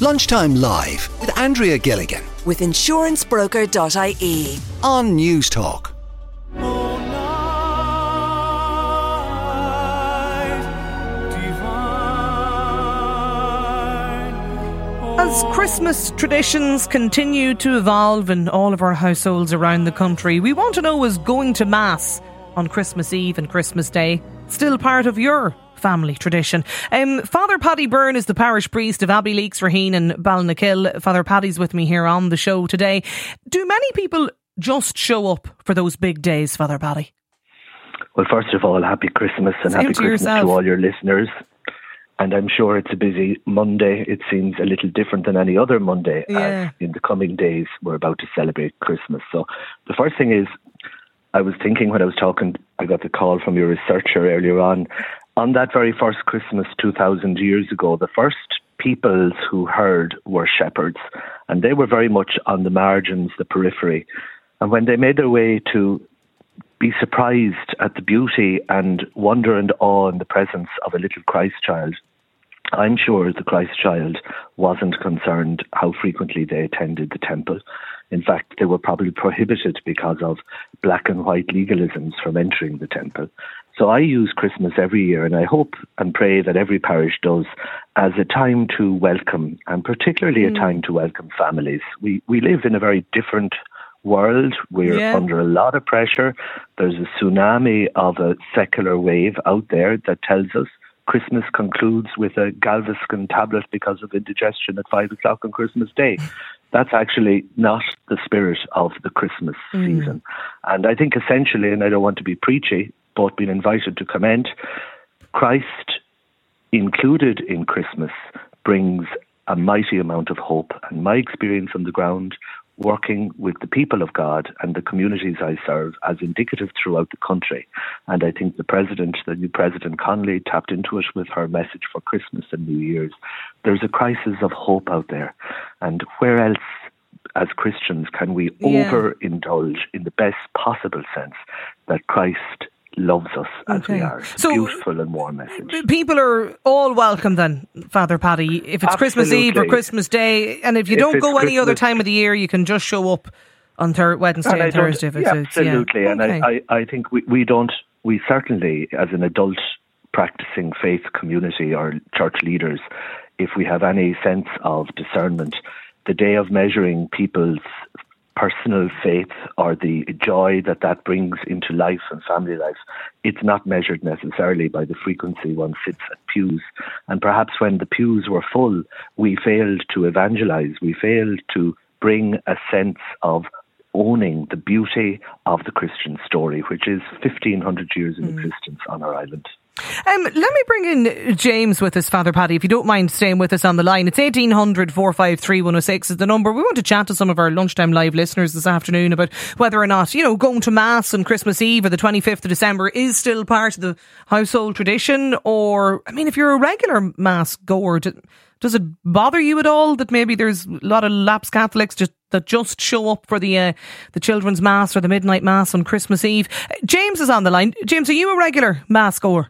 Lunchtime Live with Andrea Gilligan with insurancebroker.ie on News Talk. As Christmas traditions continue to evolve in all of our households around the country, we want to know, is going to Mass on Christmas Eve and Christmas Day still part of your family tradition? Father Paddy Byrne is the parish priest of Abbeyleix, Raheen and Balnakill. Father Paddy's with me here on the show today. Do many people just show up for those big days, Father Paddy? Well, first of all, happy Christmas and happy Christmas to all your listeners. And I'm sure it's a busy Monday. It seems a little different than any other Monday. As in the coming days, we're about to celebrate Christmas. So the first thing is, I was thinking when I was talking, I got the call from your researcher earlier on that very first Christmas 2,000 years ago, the first peoples who heard were shepherds. And they were very much on the margins, the periphery. And when they made their way to be surprised at the beauty and wonder and awe in the presence of a little Christ child, I'm sure the Christ child wasn't concerned how frequently they attended the temple. In fact, they were probably prohibited because of black and white legalisms from entering the temple. So I use Christmas every year, and I hope and pray that every parish does, as a time to welcome, and particularly a time to welcome families. We live in a very different world. We're under a lot of pressure. There's a tsunami of a secular wave out there that tells us Christmas concludes with a Galveston tablet because of indigestion at 5 o'clock on Christmas Day. That's actually not the spirit of the Christmas season. And I think essentially, and I don't want to be preachy, but being invited to comment, Christ included in Christmas brings a mighty amount of hope. And my experience on the ground, working with the people of God and the communities I serve, as indicative throughout the country. And I think the new President Connolly, tapped into it with her message for Christmas and New Year's. There's a crisis of hope out there. And where else, as Christians, can we overindulge in the best possible sense that Christ loves us as we are? It's a beautiful and warm message. People are all welcome then, Father Paddy, if it's Christmas Eve or Christmas Day, and if you don't go any other time of the year, you can just show up on Wednesday and Thursday. Absolutely. And I think we certainly, as an adult practicing faith community or church leaders, if we have any sense of discernment, the day of measuring people's personal faith or the joy that brings into life and family life, it's not measured necessarily by the frequency one sits at pews. And perhaps when the pews were full, we failed to evangelize. We failed to bring a sense of owning the beauty of the Christian story, which is 1,500 years in existence on our island. Let me bring in James with us, Father Paddy, if you don't mind staying with us on the line. It's 1800 453 106 is the number. We want to chat to some of our Lunchtime Live listeners this afternoon about whether or not, going to Mass on Christmas Eve or the 25th of December is still part of the household tradition. Or, if you're a regular Mass goer, does it bother you at all that maybe there's a lot of lapsed Catholics that just show up for the children's Mass or the midnight Mass on Christmas Eve? James is on the line. James, are you a regular Mass goer?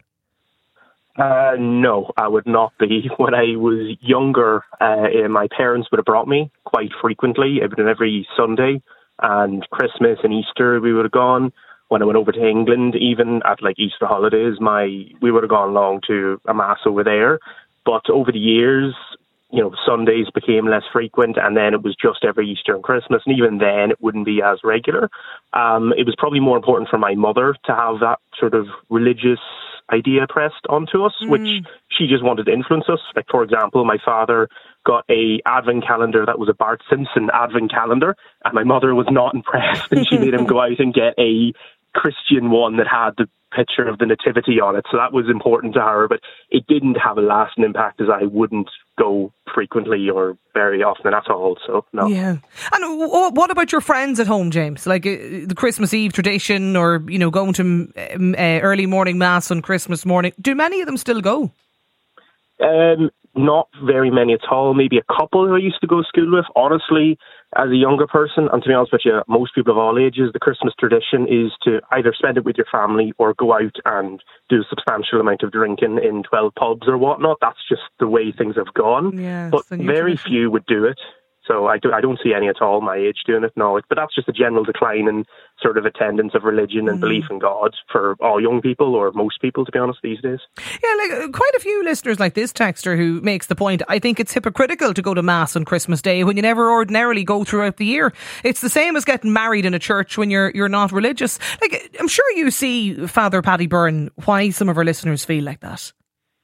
No, I would not be. When I was younger, my parents would have brought me quite frequently, every Sunday, and Christmas and Easter we would have gone. When I went over to England, even at Easter holidays, we would have gone along to a Mass over there. But over the years, Sundays became less frequent, and then it was just every Easter and Christmas, and even then it wouldn't be as regular. It was probably more important for my mother to have that sort of religious idea pressed onto us, which she just wanted to influence us. For example, my father got a advent calendar that was a Bart Simpson advent calendar, and my mother was not impressed, and she made him go out and get a Christian one that had the picture of the nativity on it. So that was important to her, but it didn't have a lasting impact, as I wouldn't go frequently or very often at all. So no. Yeah. And what about your friends at home, James? The Christmas Eve tradition, or going to early morning Mass on Christmas morning. Do many of them still go? not very many at all. Maybe a couple who I used to go to school with. Honestly, as a younger person, and to be honest with you, most people of all ages, the Christmas tradition is to either spend it with your family or go out and do a substantial amount of drinking in 12 pubs or whatnot. That's just the way things have gone. Yeah, but very few would do it. So I don't see any at all my age doing it, no. But that's just a general decline in sort of attendance of religion and belief in God for all young people, or most people, to be honest, these days. Yeah, like quite a few listeners like this texter who makes the point, I think it's hypocritical to go to Mass on Christmas Day when you never ordinarily go throughout the year. It's the same as getting married in a church when you're not religious. Like, I'm sure you see, Father Paddy Byrne, why some of our listeners feel like that.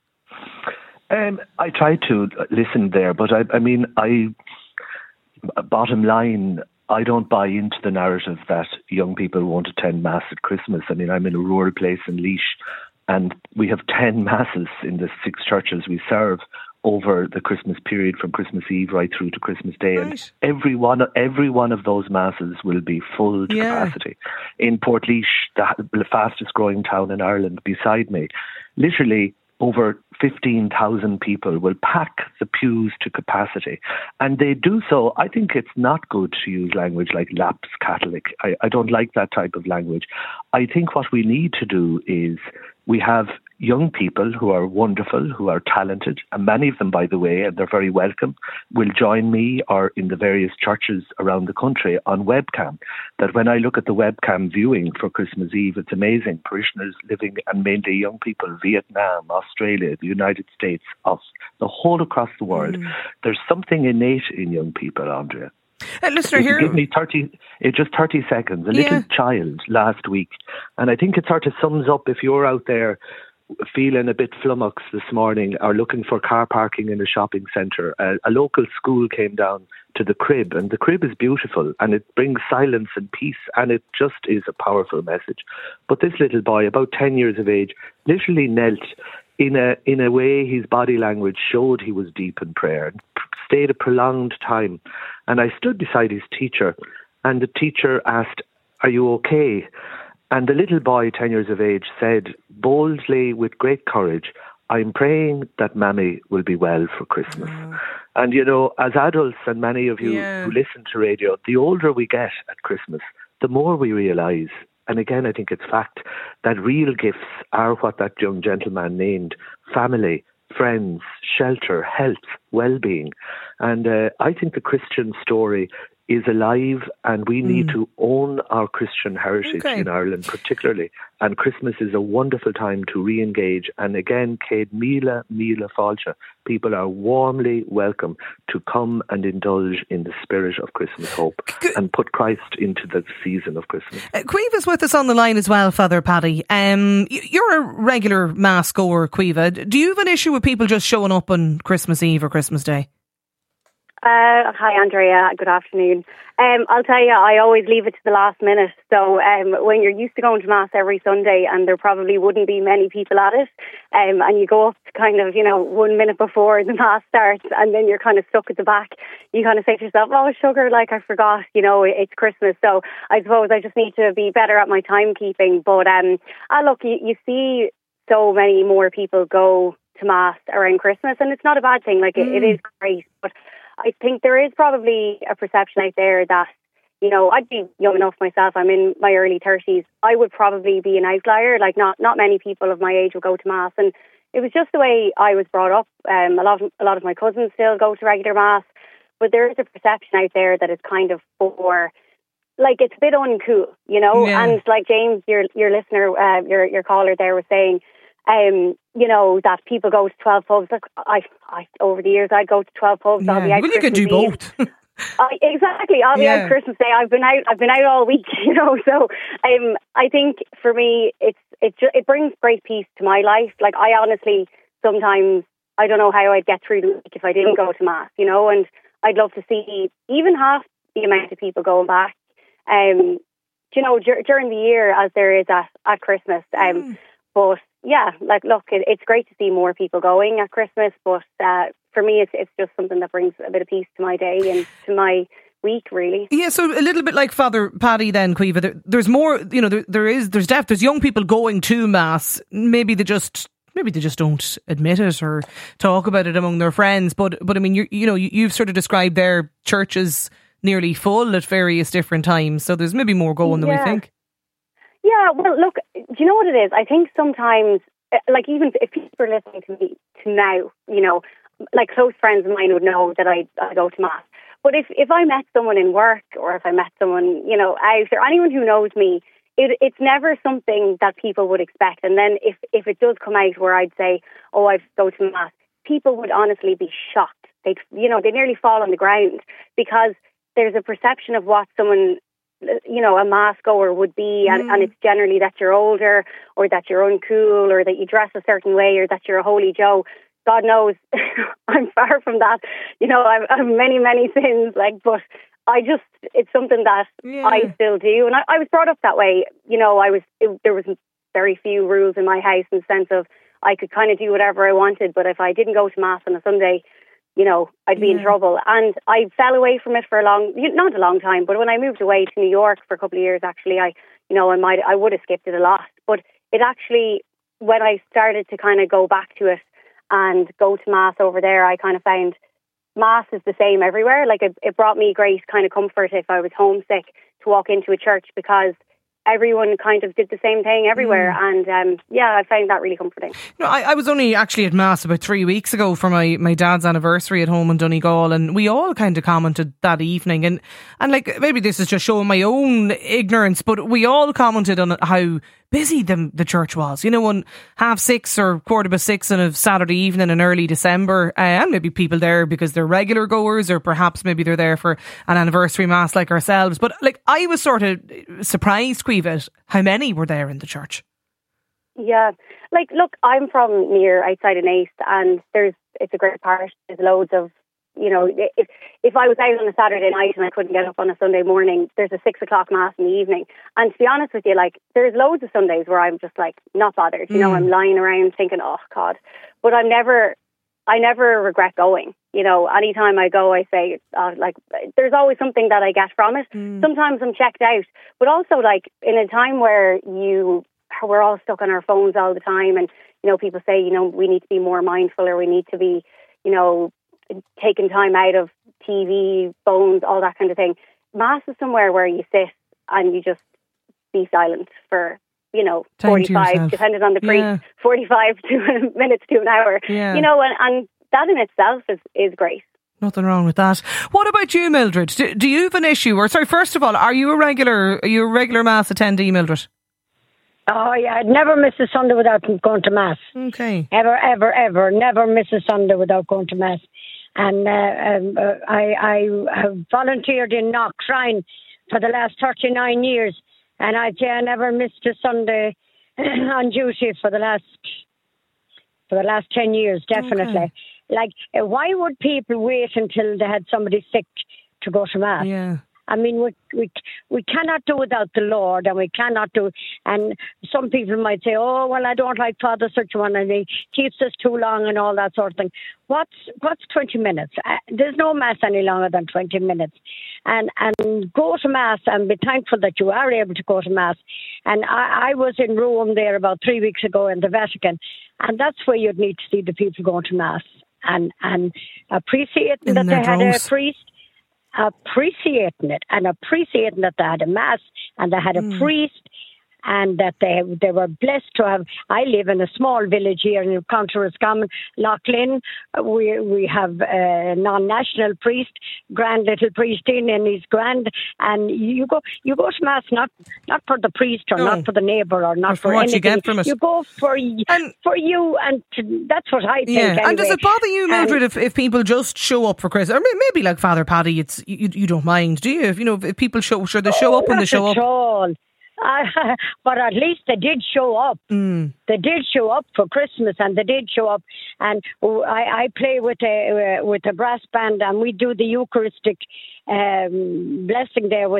I try to listen there, but bottom line, I don't buy into the narrative that young people won't attend Mass at Christmas. I mean, I'm in a rural place in Laois, and we have 10 Masses in the 6 churches we serve over the Christmas period, from Christmas Eve right through to Christmas Day. Right. And every one of those Masses will be full to capacity. In Portlaoise, the fastest growing town in Ireland, beside me, literally over 15,000 people will pack the pews to capacity. And they do so. I think it's not good to use language like lapsed Catholic. I don't like that type of language. I think what we need to do is, we have young people who are wonderful, who are talented, and many of them, by the way, and they're very welcome, will join me or in the various churches around the country on webcam. That when I look at the webcam viewing for Christmas Eve, it's amazing. Parishioners living, and mainly young people, Vietnam, Australia, the United States, us, the whole across the world. There's something innate in young people, Andrea. Listener here, give me 30 seconds. A little child last week, and I think it sort of sums up, if you're out there feeling a bit flummoxed this morning or looking for car parking in a shopping centre, a local school came down to the crib, and the crib is beautiful and it brings silence and peace, and it just is a powerful message. But this little boy, about 10 years of age, literally knelt. In a way, his body language showed he was deep in prayer and stayed a prolonged time. And I stood beside his teacher, and the teacher asked, "Are you okay?" And the little boy, 10 years of age, said boldly, with great courage, "I'm praying that Mammy will be well for Christmas." And, you know, as adults, and many of you who listen to radio, the older we get at Christmas, the more we realise, and again, I think it's fact, that real gifts are what that young gentleman named: family, friends, shelter, health, well-being. And I think the Christian story is alive, and we need to own our Christian heritage in Ireland particularly. And Christmas is a wonderful time to re-engage. And again, Céad Míle Fáilte, people are warmly welcome to come and indulge in the spirit of Christmas hope and put Christ into the season of Christmas. Caoimhe's with us on the line as well, Father Paddy. You're a regular Mass goer, Caoimhe. Do you have an issue with people just showing up on Christmas Eve or Christmas Day? Hi, Andrea. Good afternoon. I'll tell you, I always leave it to the last minute. So when you're used to going to Mass every Sunday, and there probably wouldn't be many people at it, and you go up to kind of, 1 minute before the Mass starts, and then you're kind of stuck at the back, you kind of say to yourself, "Oh, sugar, like I forgot, it's Christmas." So I suppose I just need to be better at my timekeeping. But look, you see so many more people go to Mass around Christmas, and it's not a bad thing. Like it is great, but I think there is probably a perception out there that, I'd be young enough myself. I'm in my early 30s. I would probably be an outlier. Like not many people of my age would go to Mass, and it was just the way I was brought up. A lot of my cousins still go to regular Mass, but there is a perception out there that it's kind of for, like, it's a bit uncool, Yeah. And like James, your listener, your caller there was saying, that people go to 12 pubs. Like I over the years, I'd go to 12 pubs. Yeah. I'll be out. Well, you can do both. Exactly. I'll be out Christmas Day. I've been out all week. So I think for me, it brings great peace to my life. Like I honestly, sometimes I don't know how I'd get through the week if I didn't go to Mass. And I'd love to see even half the amount of people going back. During the year as there is at Christmas. But yeah, like, look, it's great to see more people going at Christmas, but for me, it's just something that brings a bit of peace to my day and to my week, really. Yeah, so a little bit like Father Paddy then, Caoimhe, there's more, there's young people going to Mass, maybe maybe they just don't admit it or talk about it among their friends. But I mean, you've sort of described their churches nearly full at various different times, so there's maybe more going than we think. Yeah, well, look, do you know what it is? I think sometimes, like, even if people are listening to me to now, you know, like close friends of mine would know that I go to Mass. But if I met someone in work, or if I met someone, you know, out, or anyone who knows me, it's never something that people would expect. And then if it does come out where I'd say, oh, I go to Mass, people would honestly be shocked. They nearly fall on the ground, because there's a perception of what someone, you know, a Mass goer would be, and it's generally that you're older, or that you're uncool, or that you dress a certain way, or that you're a holy Joe. God knows, I'm far from that. You know, I have many, many sins, but it's something that I still do. And I was brought up that way. You know, there was very few rules in my house, in the sense of I could kind of do whatever I wanted. But if I didn't go to Mass on a Sunday, you know, I'd be in trouble. And I fell away from it for not a long time, but when I moved away to New York for a couple of years, actually, I would have skipped it a lot. But it actually, when I started to kind of go back to it and go to Mass over there, I kind of found Mass is the same everywhere. Like, it brought me great kind of comfort if I was homesick to walk into a church, because everyone kind of did the same thing everywhere. And I found that really comforting. No, I was only actually at Mass about 3 weeks ago for my dad's anniversary at home in Donegal, and we all kind of commented that evening, and like, maybe this is just showing my own ignorance, but we all commented on how busy the church was, you know, on 6:30 or 6:15 on a Saturday evening in early December, and maybe people there because they're regular goers, or perhaps maybe they're there for an anniversary Mass like ourselves. But like, I was sort of surprised, Caoimhe, how many were there in the church. Yeah, like, look, I'm from near outside of Naas, and it's a great parish. There's loads of, you know, if I was out on a Saturday night and I couldn't get up on a Sunday morning, there's a 6 o'clock Mass in the evening. And to be honest with you, like, there's loads of Sundays where I'm just like not bothered. You know, I'm lying around thinking, oh God. But I never regret going. You know, anytime I go, I say, like, there's always something that I get from it. Sometimes I'm checked out, but also, like, in a time where we're all stuck on our phones all the time, and, you know, people say, you know, we need to be more mindful, or we need to be, you know, taking time out of TV, phones, all that kind of thing. Mass is somewhere where you sit and you just be silent for, you know, 45, depending on the priest, 45 minutes to an hour. Yeah. You know, and that in itself is great. Nothing wrong with that. What about you, Mildred? Do you have an issue? Or, sorry, first of all, are you a regular Mass attendee, Mildred? Oh, yeah, I'd never miss a Sunday without going to Mass. Okay. Ever, ever, ever. Never miss a Sunday without going to Mass. And I have volunteered in Knock Shrine for the last 39 years. And I'd say I never missed a Sunday on duty for the last 10 years, definitely. Okay. Like, why would people wait until they had somebody sick to go to Mass? Yeah. I mean, we cannot do without the Lord, and we cannot do. And some people might say, "Oh, well, I don't like Father such one, and he keeps us too long, and all that sort of thing." What's 20 minutes? There's no Mass any longer than 20 minutes, and go to Mass and be thankful that you are able to go to Mass. And I was in Rome there about 3 weeks ago in the Vatican, and that's where you'd need to see the people going to Mass and appreciating that they had a priest. Appreciating it, and appreciating that they had a Mass and they had a priest, and that they were blessed to have. I live in a small village here in County Roscommon, Loughlin. We have a non-national priest, grand little priest in, and he's grand. And you go to Mass not for the priest or not for the neighbour or not for what anything. You get from it. You go for you, and that's what I think. Yeah. Anyway. And does it bother you, Mildred, if people just show up for Christmas, or maybe like Father Paddy, it's you don't mind, do you? If people show up when they show up. Not at all. But at least they did show up. They did show up for Christmas, and they did show up. And I play with a brass band, and we do the Eucharistic blessing there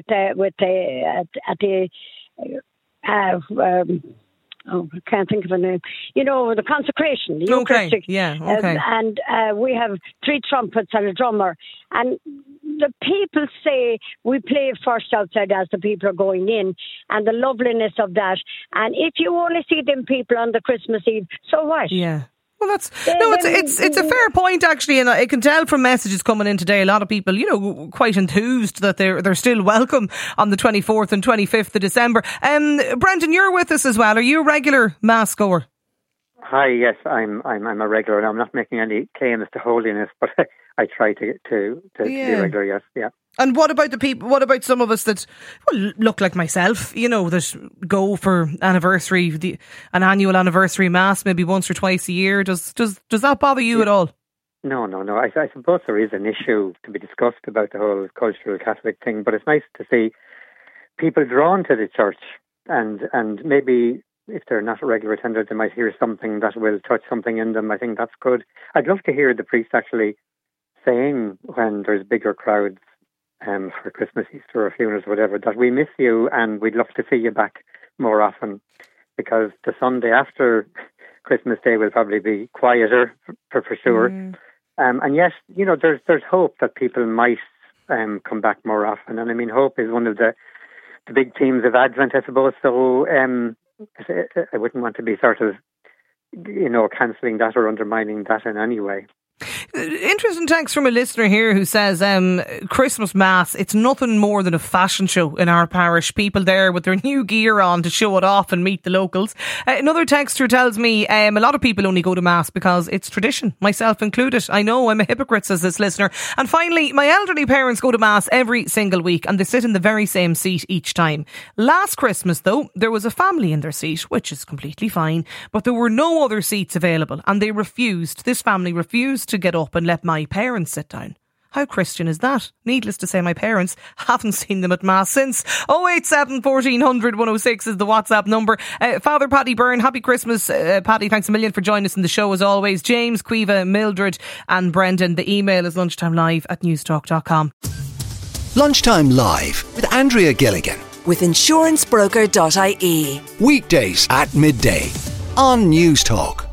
I can't think of a name. You know, the consecration, the Eucharistic. Yeah, okay. And we have 3 trumpets and a drummer. And the people say we play first outside as the people are going in, and the loveliness of that. And if you only see them people on the Christmas Eve, so what? Yeah. Well, it's a fair point, actually, and I can tell from messages coming in today, a lot of people, quite enthused that they're still welcome on the 24th and 25th of December. Brendan, you're with us as well. Are you a regular mass goer? Hi, yes, I'm a regular, and I'm not making any claims to holiness, but I try to be regular. Yes, yeah. And what about the people? What about some of us that look like myself? that go for anniversary, an annual anniversary mass, maybe once or twice a year. Does that bother you at all? No. I suppose there is an issue to be discussed about the whole cultural Catholic thing, but it's nice to see people drawn to the church, and maybe if they're not a regular attender, they might hear something that will touch something in them. I think that's good. I'd love to hear the priest actually saying when there's bigger crowds for Christmas, Easter or funerals, whatever, that we miss you and we'd love to see you back more often, because the Sunday after Christmas Day will probably be quieter for sure. And yes, there's hope that people might come back more often. And I mean, hope is one of the big themes of Advent, I suppose. So I wouldn't want to be sort of, cancelling that or undermining that in any way. Interesting text from a listener here who says Christmas Mass, it's nothing more than a fashion show in our parish. People there with their new gear on to show it off and meet the locals. Another texter tells me a lot of people only go to Mass because it's tradition, myself included. I know I'm a hypocrite, says this listener. And finally, my elderly parents go to Mass every single week and they sit in the very same seat each time. Last Christmas though, there was a family in their seat, which is completely fine, but there were no other seats available and this family refused to get up and let my parents sit down. How Christian is that? Needless to say, my parents haven't seen them at Mass since. 087 1400 106 is the WhatsApp number. Father Paddy Byrne, happy Christmas. Paddy, thanks a million for joining us in the show as always. James, Caoimhe, Mildred and Brendan. The email is lunchtimelive@newstalk.com. Lunchtime Live with Andrea Gilligan. With insurancebroker.ie. Weekdays at midday on Newstalk.